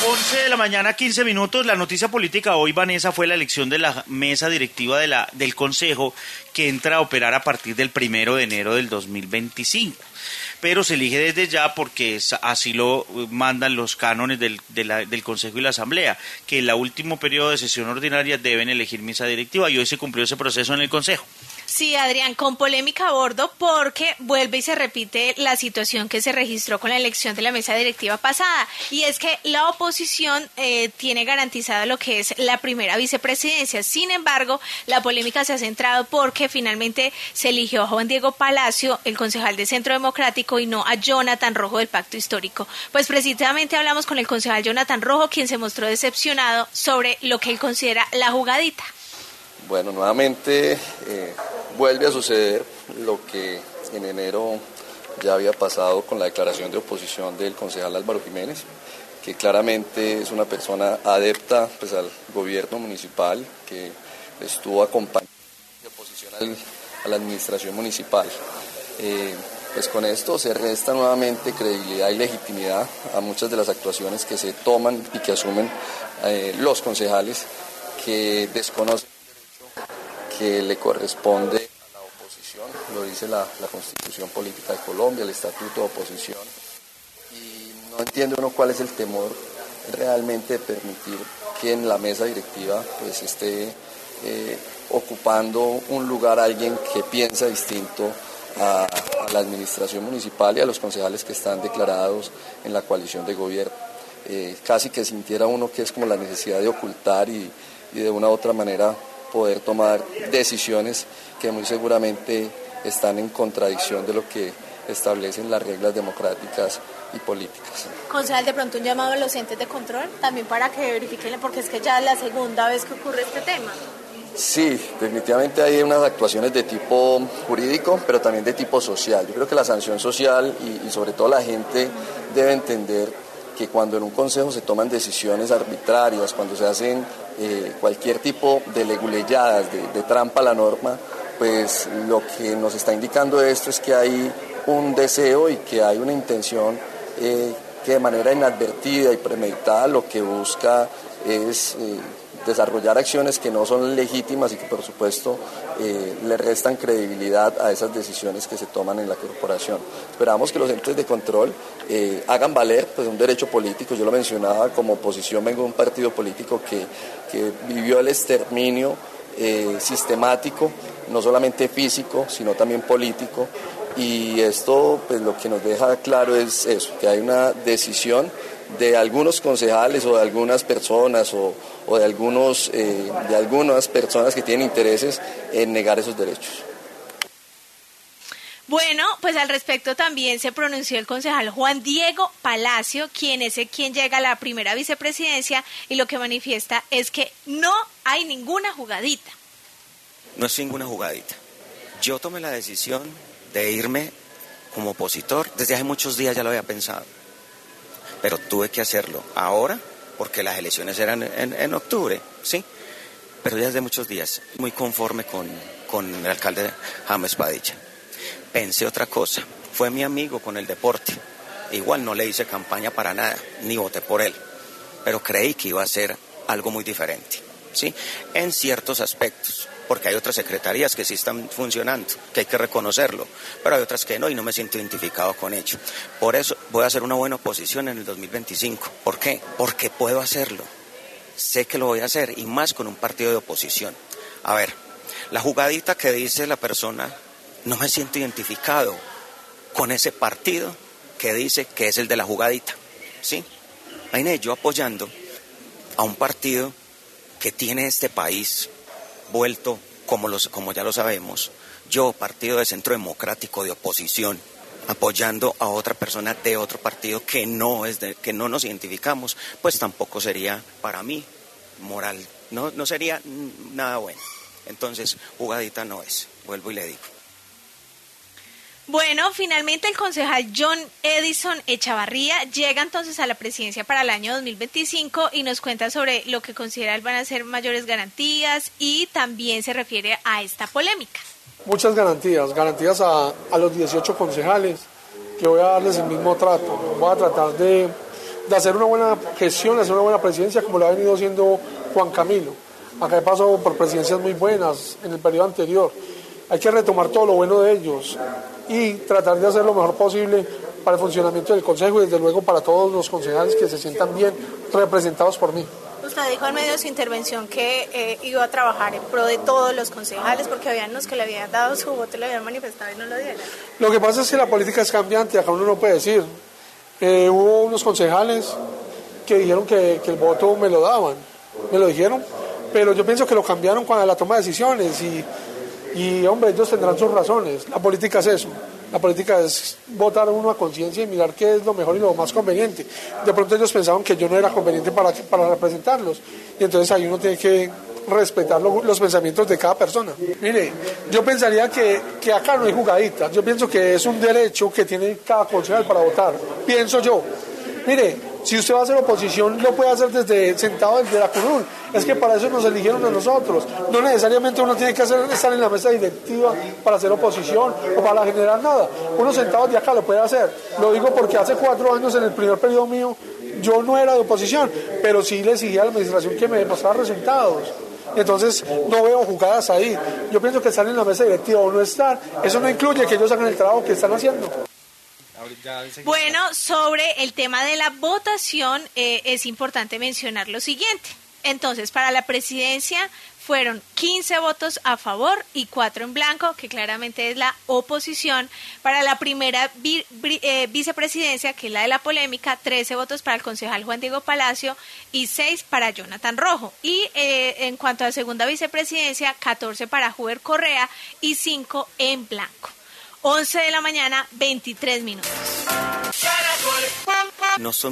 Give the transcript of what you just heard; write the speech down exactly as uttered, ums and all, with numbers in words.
once de la mañana, quince minutos. La noticia política hoy, Vanessa, fue la elección de la mesa directiva de la, del Consejo, que entra a operar a partir del primero de enero del dos mil veinticinco. Pero se elige desde ya porque así lo mandan los cánones del, de la, del Consejo y la Asamblea, que en el último periodo de sesión ordinaria deben elegir mesa directiva, y hoy se cumplió ese proceso en el Consejo. Sí, Adrián, con polémica a bordo, porque vuelve y se repite la situación que se registró con la elección de la mesa directiva pasada, y es que la oposición eh, tiene garantizado lo que es la primera vicepresidencia. Sin embargo, la polémica se ha centrado porque finalmente se eligió a Juan Diego Palacio, el concejal de Centro Democrático, y no a Jonathan Rojo del Pacto Histórico. Pues precisamente hablamos con el concejal Jonathan Rojo, quien se mostró decepcionado sobre lo que él considera la jugadita. Bueno, nuevamente eh, vuelve a suceder lo que en enero ya había pasado con la declaración de oposición del concejal Álvaro Jiménez, que claramente es una persona adepta pues, al gobierno municipal, que estuvo acompañando de oposición al, a la administración municipal. Eh, pues con esto se resta nuevamente credibilidad y legitimidad a muchas de las actuaciones que se toman y que asumen eh, los concejales, que desconocen que le corresponde a la oposición, lo dice la, la Constitución Política de Colombia, el Estatuto de Oposición, y no entiende uno cuál es el temor realmente de permitir que en la mesa directiva pues esté eh, ocupando un lugar alguien que piensa distinto a, a la administración municipal y a los concejales que están declarados en la coalición de gobierno. Eh, casi que sintiera uno que es como la necesidad de ocultar y, y de una u otra manera poder tomar decisiones que muy seguramente están en contradicción de lo que establecen las reglas democráticas y políticas. Concejal, de pronto un llamado a los entes de control también para que verifiquen, porque es que ya es la segunda vez que ocurre este tema. Sí, definitivamente hay unas actuaciones de tipo jurídico, pero también de tipo social. Yo creo que la sanción social y, y sobre todo la gente debe entender que cuando en un consejo se toman decisiones arbitrarias, cuando se hacen eh, cualquier tipo de leguleyadas, de, de trampa a la norma, pues lo que nos está indicando esto es que hay un deseo y que hay una intención eh, que de manera inadvertida y premeditada lo que busca es eh, desarrollar acciones que no son legítimas y que por supuesto eh, le restan credibilidad a esas decisiones que se toman en la corporación. Esperamos que los entes de control eh, hagan valer pues, un derecho político. Yo lo mencionaba, como oposición vengo de un partido político que, que vivió el exterminio eh, sistemático, no solamente físico, sino también político, y esto pues, lo que nos deja claro es eso, que hay una decisión de algunos concejales o de algunas personas o, o de, algunos, eh, de algunas personas que tienen intereses en negar esos derechos. Bueno, pues al respecto también se pronunció el concejal Juan Diego Palacio, quien es el quien llega a la primera vicepresidencia, y lo que manifiesta es que no hay ninguna jugadita. No es ninguna jugadita. Yo tomé la decisión de irme como opositor, desde hace muchos días ya lo había pensado, pero tuve que hacerlo ahora porque las elecciones eran en, en octubre, ¿sí? Pero ya desde muchos días, muy conforme con, con el alcalde James Padilla. Pensé otra cosa, fue mi amigo con el deporte, igual no le hice campaña para nada, ni voté por él, pero creí que iba a ser algo muy diferente, ¿sí? En ciertos aspectos, porque hay otras secretarías que sí están funcionando, que hay que reconocerlo, pero hay otras que no y no me siento identificado con ello. Por eso voy a hacer una buena oposición en el dos mil veinticinco. ¿Por qué? Porque puedo hacerlo, sé que lo voy a hacer, y más con un partido de oposición. A ver, la jugadita que dice la persona, no me siento identificado con ese partido que dice que es el de la jugadita, ¿sí? Imagínate yo apoyando a un partido que tiene este país vuelto, como, los, como ya lo sabemos, yo, partido de Centro Democrático de oposición, apoyando a otra persona de otro partido que no es de, que no nos identificamos, pues tampoco sería para mí moral, no, no sería nada bueno. Entonces, jugadita no es, vuelvo y le digo. Bueno, finalmente el concejal John Edison Echavarría llega entonces a la presidencia para el año dos mil veinticinco y nos cuenta sobre lo que considera van a ser mayores garantías, y también se refiere a esta polémica. Muchas garantías, garantías a, a los dieciocho concejales, que voy a darles el mismo trato. Voy a tratar de de hacer una buena gestión, de hacer una buena presidencia como lo ha venido haciendo Juan Camilo. Acá he pasado por presidencias muy buenas en el periodo anterior. Hay que retomar todo lo bueno de ellos y tratar de hacer lo mejor posible para el funcionamiento del Consejo y desde luego para todos los concejales que se sientan bien representados por mí. Usted dijo en medio de su intervención que eh, iba a trabajar en pro de todos los concejales porque habían los que le habían dado su voto, le habían manifestado y no lo dieron. Lo que pasa es que la política es cambiante, acá uno no puede decir. Eh, hubo unos concejales que dijeron que, que el voto me lo daban, me lo dijeron, pero yo pienso que lo cambiaron cuando la toma de decisiones y, y hombre, ellos tendrán sus razones. La política es eso. La política es votar uno a conciencia y mirar qué es lo mejor y lo más conveniente. De pronto ellos pensaban que yo no era conveniente para, para representarlos. Y entonces ahí uno tiene que respetar lo, los pensamientos de cada persona. Mire, yo pensaría que, que acá no hay jugaditas. Yo pienso que es un derecho que tiene cada concejal para votar. Pienso yo. Mire, si usted va a hacer oposición, lo puede hacer desde sentado desde la curul. Es que para eso nos eligieron a nosotros. No necesariamente uno tiene que hacer, estar en la mesa directiva para hacer oposición o para generar nada. Uno sentado de acá lo puede hacer. Lo digo porque hace cuatro años, en el primer periodo mío, yo no era de oposición, pero sí le exigía a la administración que me demostrara resultados. Entonces no veo jugadas ahí. Yo pienso que estar en la mesa directiva o no estar, eso no incluye que ellos hagan el trabajo que están haciendo. Bueno, sobre el tema de la votación eh, es importante mencionar lo siguiente. Entonces, para la presidencia fueron quince votos a favor y cuatro en blanco, que claramente es la oposición. Para la primera vi, vi, eh, vicepresidencia, que es la de la polémica, trece votos para el concejal Juan Diego Palacio y seis para Jonathan Rojo. Y eh, en cuanto a la segunda vicepresidencia, catorce para Huber Correa y cinco en blanco. once de la mañana, veintitrés minutos. No son